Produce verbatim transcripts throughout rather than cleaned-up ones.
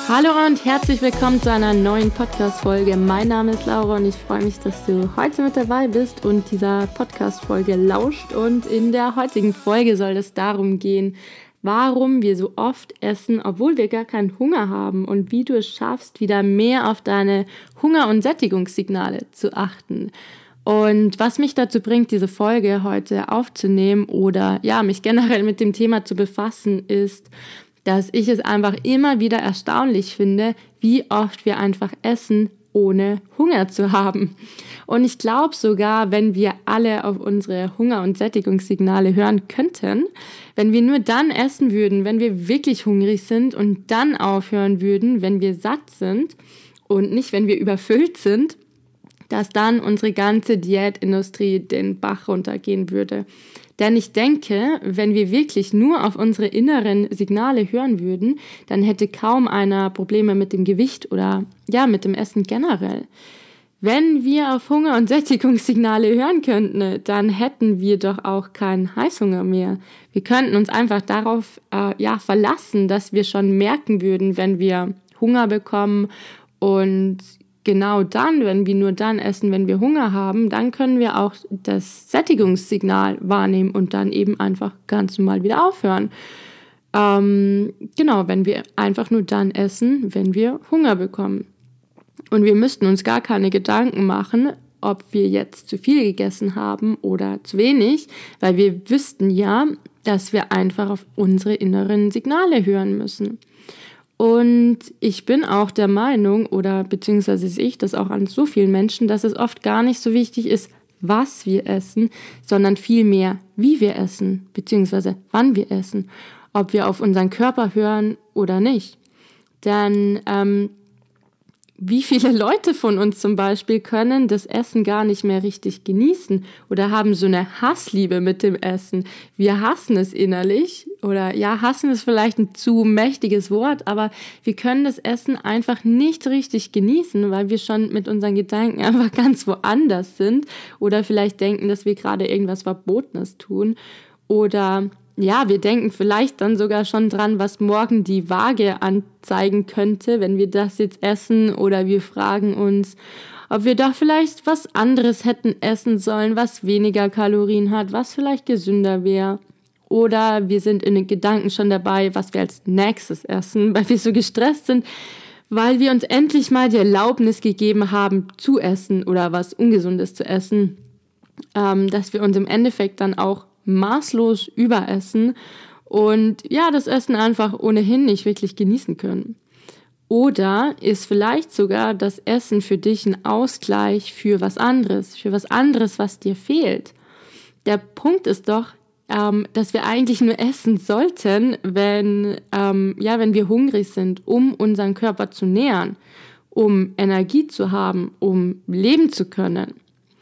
Hallo und herzlich willkommen zu einer neuen Podcast-Folge. Mein Name ist Laura und ich freue mich, dass du heute mit dabei bist und dieser Podcast-Folge lauscht. Und in der heutigen Folge soll es darum gehen, warum wir so oft essen, obwohl wir gar keinen Hunger haben und wie du es schaffst, wieder mehr auf deine Hunger- und Sättigungssignale zu achten. Und was mich dazu bringt, diese Folge heute aufzunehmen oder ja, mich generell mit dem Thema zu befassen, ist, dass ich es einfach immer wieder erstaunlich finde, wie oft wir einfach essen, ohne Hunger zu haben. Und ich glaube sogar, wenn wir alle auf unsere Hunger- und Sättigungssignale hören könnten, wenn wir nur dann essen würden, wenn wir wirklich hungrig sind und dann aufhören würden, wenn wir satt sind und nicht, wenn wir überfüllt sind, dass dann unsere ganze Diätindustrie den Bach runtergehen würde. Denn ich denke, wenn wir wirklich nur auf unsere inneren Signale hören würden, dann hätte kaum einer Probleme mit dem Gewicht oder ja, mit dem Essen generell. Wenn wir auf Hunger- und Sättigungssignale hören könnten, dann hätten wir doch auch keinen Heißhunger mehr. Wir könnten uns einfach darauf äh, ja, verlassen, dass wir schon merken würden, wenn wir Hunger bekommen und genau dann, wenn wir nur dann essen, wenn wir Hunger haben, dann können wir auch das Sättigungssignal wahrnehmen und dann eben einfach ganz normal wieder aufhören. Ähm, genau, wenn wir einfach nur dann essen, wenn wir Hunger bekommen. Und wir müssten uns gar keine Gedanken machen, ob wir jetzt zu viel gegessen haben oder zu wenig, weil wir wüssten ja, dass wir einfach auf unsere inneren Signale hören müssen. Und ich bin auch der Meinung, oder beziehungsweise sehe ich das auch an so vielen Menschen, dass es oft gar nicht so wichtig ist, was wir essen, sondern vielmehr, wie wir essen, beziehungsweise wann wir essen, ob wir auf unseren Körper hören oder nicht. Denn ähm, wie viele Leute von uns zum Beispiel können das Essen gar nicht mehr richtig genießen oder haben so eine Hassliebe mit dem Essen. Wir hassen es innerlich oder ja, hassen ist vielleicht ein zu mächtiges Wort, aber wir können das Essen einfach nicht richtig genießen, weil wir schon mit unseren Gedanken einfach ganz woanders sind oder vielleicht denken, dass wir gerade irgendwas Verbotenes tun oder ja, wir denken vielleicht dann sogar schon dran, was morgen die Waage anzeigen könnte, wenn wir das jetzt essen. Oder wir fragen uns, ob wir doch vielleicht was anderes hätten essen sollen, was weniger Kalorien hat, was vielleicht gesünder wäre. Oder wir sind in den Gedanken schon dabei, was wir als nächstes essen, weil wir so gestresst sind, weil wir uns endlich mal die Erlaubnis gegeben haben, zu essen oder was Ungesundes zu essen, ähm, dass wir uns im Endeffekt dann auch maßlos überessen und ja, das Essen einfach ohnehin nicht wirklich genießen können. Oder ist vielleicht sogar das Essen für dich ein Ausgleich für was anderes, für was anderes, was dir fehlt. Der Punkt ist doch, ähm, dass wir eigentlich nur essen sollten, wenn, ähm, ja, wenn wir hungrig sind, um unseren Körper zu nähren, um Energie zu haben, um leben zu können.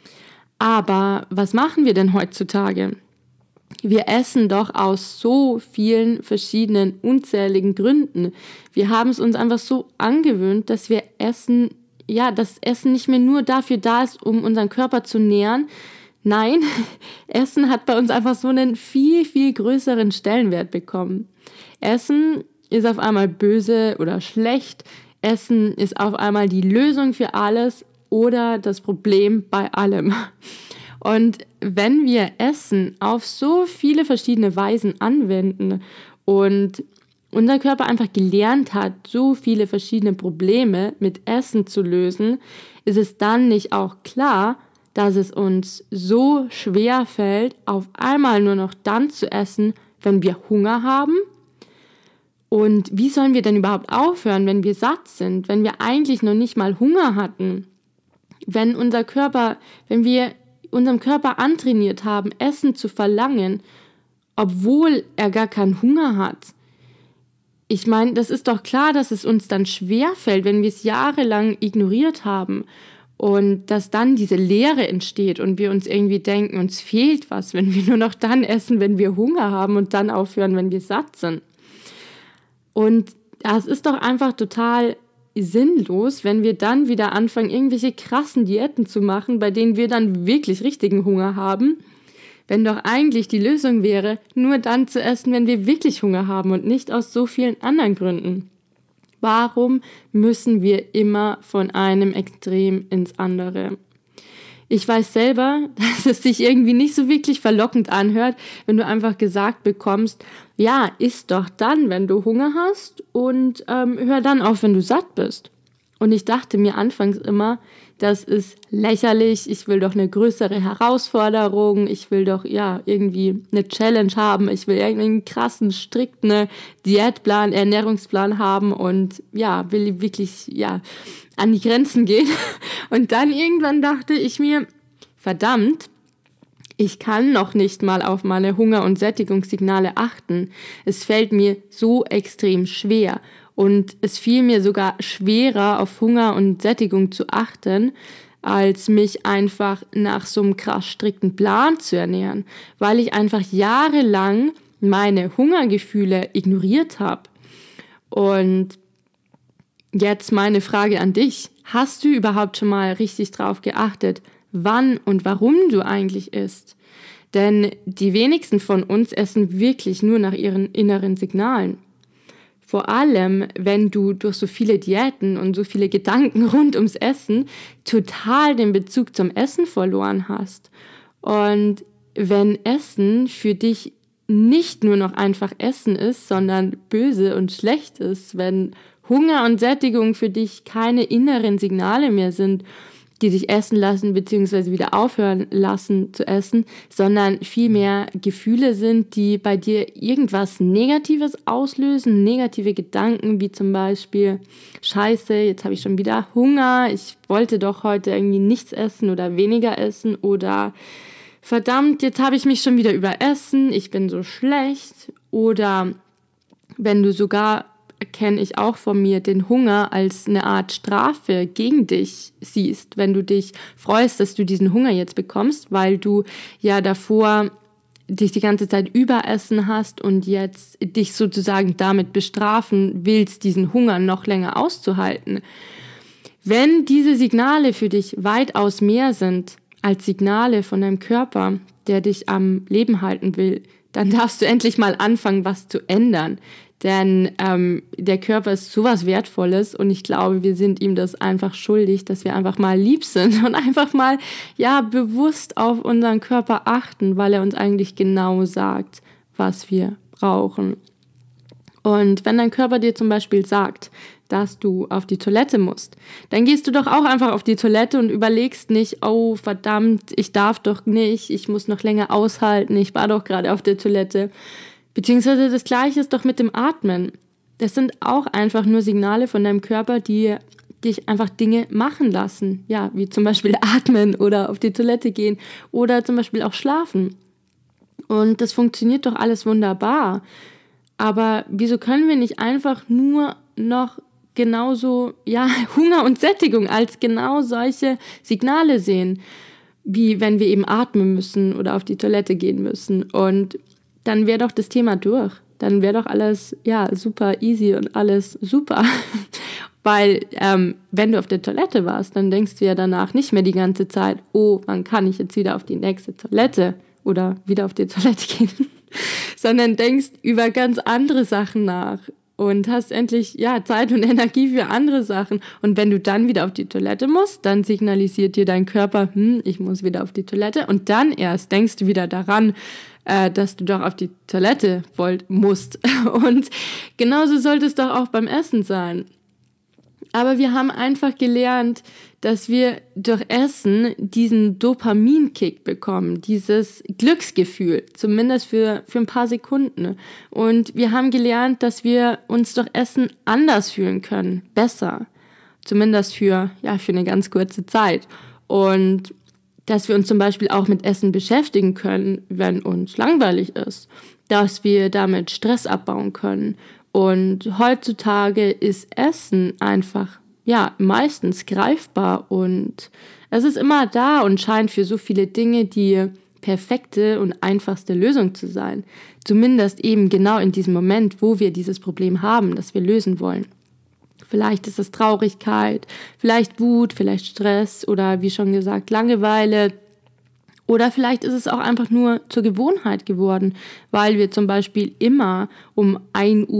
Aber was machen wir denn heutzutage? Wir essen doch aus so vielen verschiedenen, unzähligen Gründen. Wir haben es uns einfach so angewöhnt, dass wir Essen, ja, das Essen nicht mehr nur dafür da ist, um unseren Körper zu nähren. Nein, Essen hat bei uns einfach so einen viel, viel größeren Stellenwert bekommen. Essen ist auf einmal böse oder schlecht. Essen ist auf einmal die Lösung für alles oder das Problem bei allem. Und wenn wir Essen auf so viele verschiedene Weisen anwenden und unser Körper einfach gelernt hat, so viele verschiedene Probleme mit Essen zu lösen, ist es dann nicht auch klar, dass es uns so schwer fällt, auf einmal nur noch dann zu essen, wenn wir Hunger haben? Und wie sollen wir denn überhaupt aufhören, wenn wir satt sind, wenn wir eigentlich noch nicht mal Hunger hatten? Wenn unser Körper, wenn wir unserem Körper antrainiert haben, Essen zu verlangen, obwohl er gar keinen Hunger hat. Ich meine, das ist doch klar, dass es uns dann schwerfällt, wenn wir es jahrelang ignoriert haben und dass dann diese Leere entsteht und wir uns irgendwie denken, uns fehlt was, wenn wir nur noch dann essen, wenn wir Hunger haben und dann aufhören, wenn wir satt sind. Und das ist doch einfach total sinnlos, wenn wir dann wieder anfangen, irgendwelche krassen Diäten zu machen, bei denen wir dann wirklich richtigen Hunger haben, wenn doch eigentlich die Lösung wäre, nur dann zu essen, wenn wir wirklich Hunger haben und nicht aus so vielen anderen Gründen. Warum müssen wir immer von einem Extrem ins andere? Ich weiß selber, dass es sich irgendwie nicht so wirklich verlockend anhört, wenn du einfach gesagt bekommst, ja, iss doch dann, wenn du Hunger hast und ähm, hör dann auf, wenn du satt bist. Und ich dachte mir anfangs immer, das ist lächerlich, ich will doch eine größere Herausforderung, ich will doch ja irgendwie eine Challenge haben, ich will irgendeinen krassen, strikten Diätplan, Ernährungsplan haben und ja, will wirklich ja an die Grenzen gehen. Und dann irgendwann dachte ich mir, verdammt, ich kann noch nicht mal auf meine Hunger- und Sättigungssignale achten. Es fällt mir so extrem schwer. Und es fiel mir sogar schwerer, auf Hunger und Sättigung zu achten, als mich einfach nach so einem krass strikten Plan zu ernähren, weil ich einfach jahrelang meine Hungergefühle ignoriert habe. Und jetzt meine Frage an dich. Hast du überhaupt schon mal richtig drauf geachtet, wann und warum du eigentlich isst? Denn die wenigsten von uns essen wirklich nur nach ihren inneren Signalen. Vor allem, wenn du durch so viele Diäten und so viele Gedanken rund ums Essen total den Bezug zum Essen verloren hast. Und wenn Essen für dich nicht nur noch einfach Essen ist, sondern böse und schlecht ist, wenn Hunger und Sättigung für dich keine inneren Signale mehr sind, die dich essen lassen bzw. wieder aufhören lassen zu essen, sondern vielmehr Gefühle sind, die bei dir irgendwas Negatives auslösen, negative Gedanken wie zum Beispiel, Scheiße, jetzt habe ich schon wieder Hunger, ich wollte doch heute irgendwie nichts essen oder weniger essen oder verdammt, jetzt habe ich mich schon wieder überessen, ich bin so schlecht oder wenn du sogar kenne ich auch von mir, den Hunger als eine Art Strafe gegen dich siehst, wenn du dich freust, dass du diesen Hunger jetzt bekommst, weil du ja davor dich die ganze Zeit überessen hast und jetzt dich sozusagen damit bestrafen willst, diesen Hunger noch länger auszuhalten. Wenn diese Signale für dich weitaus mehr sind als Signale von deinem Körper, der dich am Leben halten will, dann darfst du endlich mal anfangen, was zu ändern. Denn ähm, der Körper ist sowas Wertvolles und ich glaube, wir sind ihm das einfach schuldig, dass wir einfach mal lieb sind und einfach mal ja bewusst auf unseren Körper achten, weil er uns eigentlich genau sagt, was wir brauchen. Und wenn dein Körper dir zum Beispiel sagt, dass du auf die Toilette musst, dann gehst du doch auch einfach auf die Toilette und überlegst nicht, oh verdammt, ich darf doch nicht, ich muss noch länger aushalten, ich war doch gerade auf der Toilette. Beziehungsweise das Gleiche ist doch mit dem Atmen. Das sind auch einfach nur Signale von deinem Körper, die dich einfach Dinge machen lassen. Ja, wie zum Beispiel atmen oder auf die Toilette gehen oder zum Beispiel auch schlafen. Und das funktioniert doch alles wunderbar. Aber wieso können wir nicht einfach nur noch genauso, ja, Hunger und Sättigung als genau solche Signale sehen, wie wenn wir eben atmen müssen oder auf die Toilette gehen müssen und dann wäre doch das Thema durch. Dann wäre doch alles ja super easy und alles super. Weil ähm, wenn du auf der Toilette warst, dann denkst du ja danach nicht mehr die ganze Zeit, oh, wann kann ich jetzt wieder auf die nächste Toilette oder wieder auf die Toilette gehen, sondern denkst über ganz andere Sachen nach und hast endlich ja Zeit und Energie für andere Sachen. Und wenn du dann wieder auf die Toilette musst, dann signalisiert dir dein Körper, hm, ich muss wieder auf die Toilette und dann erst denkst du wieder daran, dass du doch auf die Toilette wollt, musst. Und genauso sollte es doch auch beim Essen sein. Aber wir haben einfach gelernt, dass wir durch Essen diesen Dopaminkick bekommen, dieses Glücksgefühl, zumindest für, für ein paar Sekunden. Und wir haben gelernt, dass wir uns durch Essen anders fühlen können, besser. Zumindest für, ja, für eine ganz kurze Zeit. Und dass wir uns zum Beispiel auch mit Essen beschäftigen können, wenn uns langweilig ist, dass wir damit Stress abbauen können. Und heutzutage ist Essen einfach, ja, meistens greifbar und es ist immer da und scheint für so viele Dinge die perfekte und einfachste Lösung zu sein. Zumindest eben genau in diesem Moment, wo wir dieses Problem haben, das wir lösen wollen. Vielleicht ist es Traurigkeit, vielleicht Wut, vielleicht Stress oder wie schon gesagt Langeweile. Oder vielleicht ist es auch einfach nur zur Gewohnheit geworden, weil wir zum Beispiel immer um ein Uhr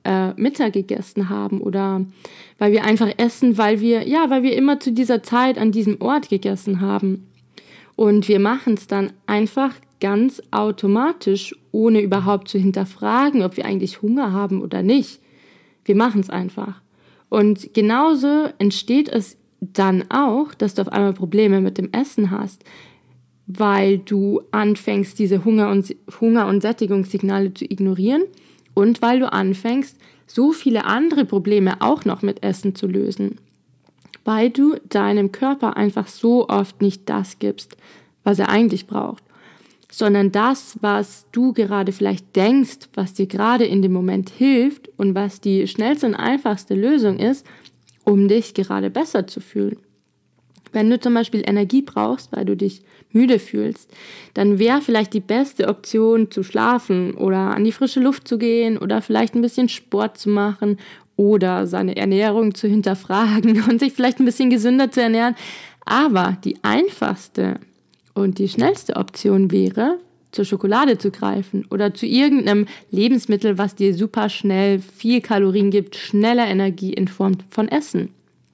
äh, Mittag gegessen haben oder weil wir einfach essen, weil wir, ja, weil wir immer zu dieser Zeit an diesem Ort gegessen haben. Und wir machen es dann einfach ganz automatisch, ohne überhaupt zu hinterfragen, ob wir eigentlich Hunger haben oder nicht. Wir machen es einfach. Und genauso entsteht es dann auch, dass du auf einmal Probleme mit dem Essen hast, weil du anfängst, diese Hunger- und, Hunger- und Sättigungssignale zu ignorieren und weil du anfängst, so viele andere Probleme auch noch mit Essen zu lösen, weil du deinem Körper einfach so oft nicht das gibst, was er eigentlich braucht, sondern das, was du gerade vielleicht denkst, was dir gerade in dem Moment hilft und was die schnellste und einfachste Lösung ist, um dich gerade besser zu fühlen. Wenn du zum Beispiel Energie brauchst, weil du dich müde fühlst, dann wäre vielleicht die beste Option zu schlafen oder an die frische Luft zu gehen oder vielleicht ein bisschen Sport zu machen oder seine Ernährung zu hinterfragen und sich vielleicht ein bisschen gesünder zu ernähren. Aber die einfachste und die schnellste Option wäre, zur Schokolade zu greifen oder zu irgendeinem Lebensmittel, was dir super schnell viel Kalorien gibt, schneller Energie in Form von Essen.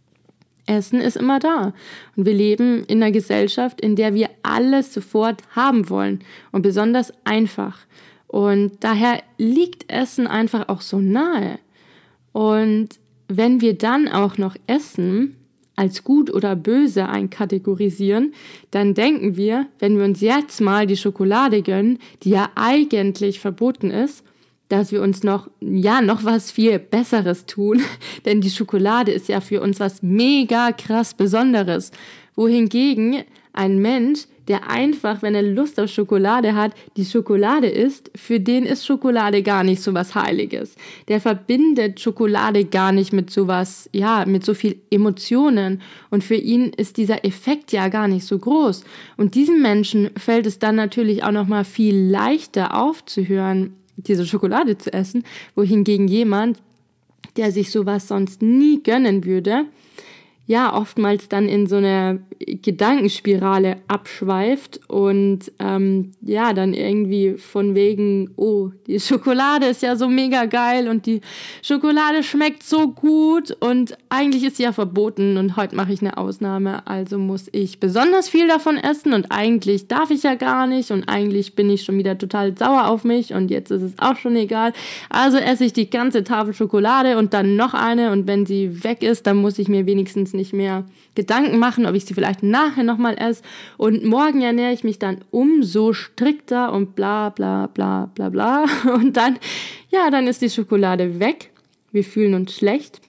Essen ist immer da und wir leben in einer Gesellschaft, in der wir alles sofort haben wollen und besonders einfach. Und daher liegt Essen einfach auch so nahe. Und wenn wir dann auch noch Essen als gut oder böse einkategorisieren, dann denken wir, wenn wir uns jetzt mal die Schokolade gönnen, die ja eigentlich verboten ist, dass wir uns noch, ja, noch was viel Besseres tun, denn die Schokolade ist ja für uns was mega krass Besonderes, wohingegen ein Mensch, der einfach, wenn er Lust auf Schokolade hat, die Schokolade isst, für den ist Schokolade gar nicht so was Heiliges. Der verbindet Schokolade gar nicht mit sowas, ja, mit so viel Emotionen und für ihn ist dieser Effekt ja gar nicht so groß. Und diesem Menschen fällt es dann natürlich auch nochmal viel leichter aufzuhören, diese Schokolade zu essen, wohingegen jemand, der sich sowas sonst nie gönnen würde, ja, oftmals dann in so eine Gedankenspirale abschweift und ähm, ja, dann irgendwie von wegen, oh, die Schokolade ist ja so mega geil und die Schokolade schmeckt so gut und eigentlich ist sie ja verboten und heute mache ich eine Ausnahme, also muss ich besonders viel davon essen und eigentlich darf ich ja gar nicht und eigentlich bin ich schon wieder total sauer auf mich und jetzt ist es auch schon egal, also esse ich die ganze Tafel Schokolade und dann noch eine und wenn sie weg ist, dann muss ich mir wenigstens nicht mehr Gedanken machen, ob ich sie vielleicht nachher nochmal esse und morgen ernähre ich mich dann umso strikter und bla bla bla bla bla und dann, ja, dann ist die Schokolade weg, wir fühlen uns schlecht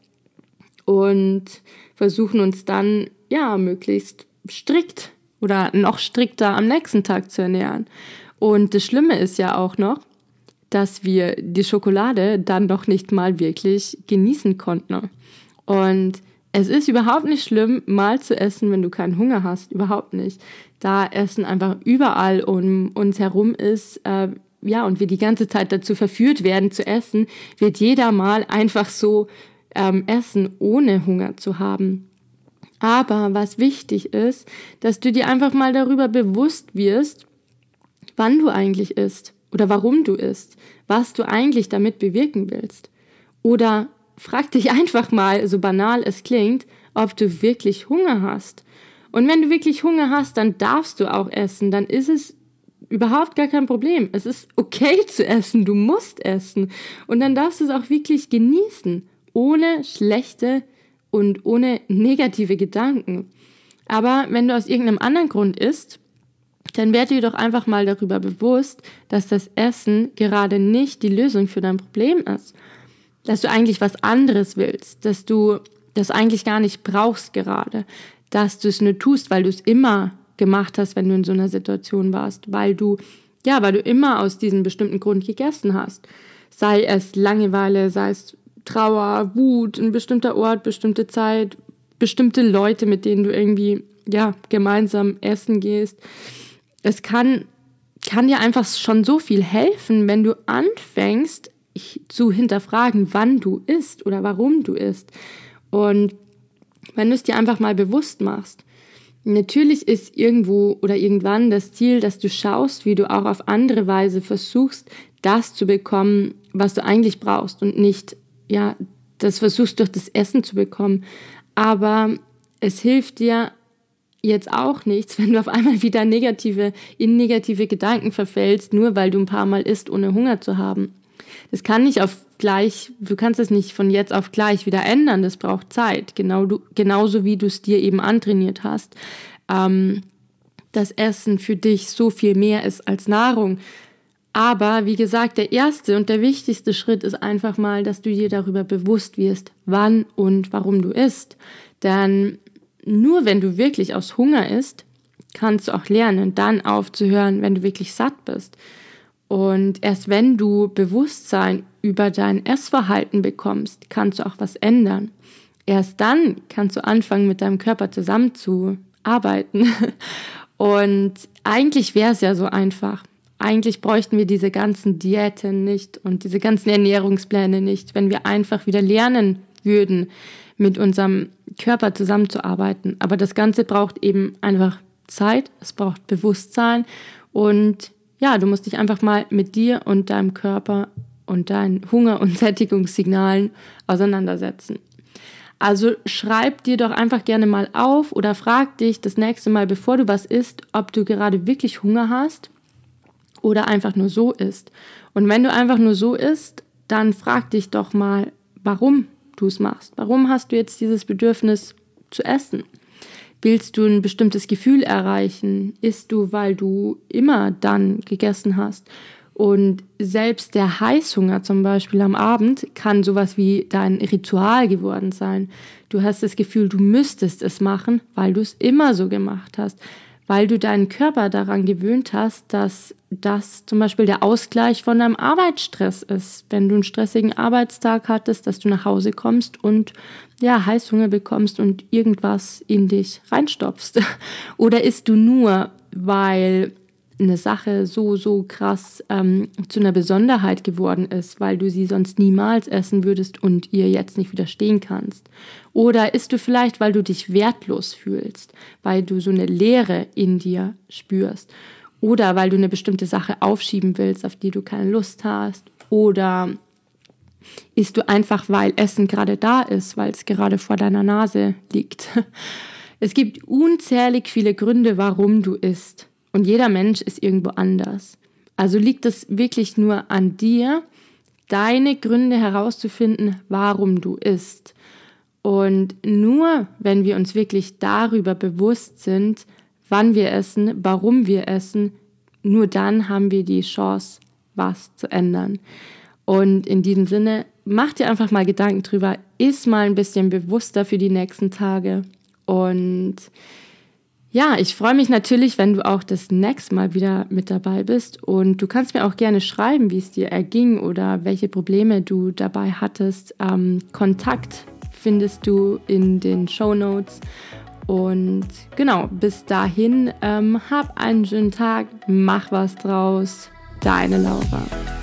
und versuchen uns dann, ja, möglichst strikt oder noch strikter am nächsten Tag zu ernähren. Und das Schlimme ist ja auch noch, dass wir die Schokolade dann doch nicht mal wirklich genießen konnten. Und es ist überhaupt nicht schlimm, mal zu essen, wenn du keinen Hunger hast. Überhaupt nicht. Da Essen einfach überall um uns herum ist, äh, ja, und wir die ganze Zeit dazu verführt werden zu essen, wird jeder mal einfach so ähm, essen, ohne Hunger zu haben. Aber was wichtig ist, dass du dir einfach mal darüber bewusst wirst, wann du eigentlich isst oder warum du isst, was du eigentlich damit bewirken willst. Oder frag dich einfach mal, so banal es klingt, ob du wirklich Hunger hast. Und wenn du wirklich Hunger hast, dann darfst du auch essen. Dann ist es überhaupt gar kein Problem. Es ist okay zu essen. Du musst essen. Und dann darfst du es auch wirklich genießen. Ohne schlechte und ohne negative Gedanken. Aber wenn du aus irgendeinem anderen Grund isst, dann werd dir doch einfach mal darüber bewusst, dass das Essen gerade nicht die Lösung für dein Problem ist. Dass du eigentlich was anderes willst, dass du das eigentlich gar nicht brauchst gerade, dass du es nur tust, weil du es immer gemacht hast, wenn du in so einer Situation warst, weil du, ja, weil du immer aus diesem bestimmten Grund gegessen hast. Sei es Langeweile, sei es Trauer, Wut, ein bestimmter Ort, bestimmte Zeit, bestimmte Leute, mit denen du irgendwie, ja, gemeinsam essen gehst. Es kann, kann dir einfach schon so viel helfen, wenn du anfängst, zu hinterfragen, wann du isst oder warum du isst. Und wenn du es dir einfach mal bewusst machst. Natürlich ist irgendwo oder irgendwann das Ziel, dass du schaust, wie du auch auf andere Weise versuchst, das zu bekommen, was du eigentlich brauchst und nicht ja, das versuchst durch das Essen zu bekommen. Aber es hilft dir jetzt auch nichts, wenn du auf einmal wieder negative, in negative Gedanken verfällst, nur weil du ein paar Mal isst, ohne Hunger zu haben. Das kann nicht auf gleich, du kannst es nicht von jetzt auf gleich wieder ändern, das braucht Zeit, genau du, genauso wie du es dir eben antrainiert hast. Ähm, das Essen für dich so viel mehr ist als Nahrung. Aber wie gesagt, der erste und der wichtigste Schritt ist einfach mal, dass du dir darüber bewusst wirst, wann und warum du isst. Denn nur wenn du wirklich aus Hunger isst, kannst du auch lernen, dann aufzuhören, wenn du wirklich satt bist. Und erst wenn du Bewusstsein über dein Essverhalten bekommst, kannst du auch was ändern. Erst dann kannst du anfangen, mit deinem Körper zusammenzuarbeiten. Und eigentlich wäre es ja so einfach. Eigentlich bräuchten wir diese ganzen Diäten nicht und diese ganzen Ernährungspläne nicht, wenn wir einfach wieder lernen würden, mit unserem Körper zusammenzuarbeiten. Aber das Ganze braucht eben einfach Zeit, es braucht Bewusstsein und ja, du musst dich einfach mal mit dir und deinem Körper und deinen Hunger- und Sättigungssignalen auseinandersetzen. Also schreib dir doch einfach gerne mal auf oder frag dich das nächste Mal, bevor du was isst, ob du gerade wirklich Hunger hast oder einfach nur so isst. Und wenn du einfach nur so isst, dann frag dich doch mal, warum du es machst. Warum hast du jetzt dieses Bedürfnis zu essen? Willst du ein bestimmtes Gefühl erreichen? Isst du, weil du immer dann gegessen hast? Und selbst der Heißhunger zum Beispiel am Abend kann sowas wie dein Ritual geworden sein. Du hast das Gefühl, du müsstest es machen, weil du es immer so gemacht hast. Weil du deinen Körper daran gewöhnt hast, dass das zum Beispiel der Ausgleich von deinem Arbeitsstress ist. Wenn du einen stressigen Arbeitstag hattest, dass du nach Hause kommst und ja, Heißhunger bekommst und irgendwas in dich reinstopfst. Oder isst du nur, weil eine Sache so, so krass ähm, zu einer Besonderheit geworden ist, weil du sie sonst niemals essen würdest und ihr jetzt nicht widerstehen kannst. Oder isst du vielleicht, weil du dich wertlos fühlst, weil du so eine Leere in dir spürst. Oder weil du eine bestimmte Sache aufschieben willst, auf die du keine Lust hast. Oder isst du einfach, weil Essen gerade da ist, weil es gerade vor deiner Nase liegt. Es gibt unzählig viele Gründe, warum du isst. Und jeder Mensch ist irgendwo anders. Also liegt es wirklich nur an dir, deine Gründe herauszufinden, warum du isst. Und nur wenn wir uns wirklich darüber bewusst sind, wann wir essen, warum wir essen, nur dann haben wir die Chance, was zu ändern. Und in diesem Sinne, mach dir einfach mal Gedanken drüber, iss mal ein bisschen bewusster für die nächsten Tage. Und ja, ich freue mich natürlich, wenn du auch das nächste Mal wieder mit dabei bist. Und du kannst mir auch gerne schreiben, wie es dir erging oder welche Probleme du dabei hattest. Ähm, Kontakt findest du in den Shownotes. Und genau, bis dahin, ähm, hab einen schönen Tag, mach was draus. Deine Laura.